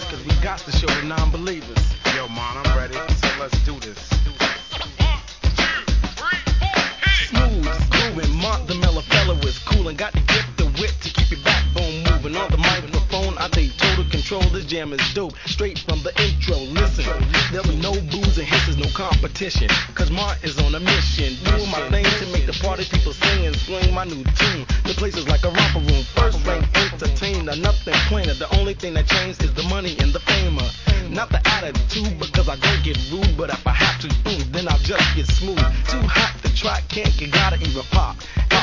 believers, cause we got to show the non-believers. Yo, man, I'm ready, so let's do this. Smooth, grooving, Mark the Mellow fellow is cool and got the gift of wit to keep your backbone moving. On the microphone, I take total control. This jam is dope, straight from the intro. Listen, there'll be no booze and hisses, no competition, cause Mark is on a mission, doing my thing to make the party people sing and swing my new tune. The place is like a romper room, first rank entertainer, nothing plainer. The only thing that changed is the money and the famer, not the attitude, because I don't get rude, but if I have to, then I'll just get smooth. Too hot to try, can't get, gotta even pop.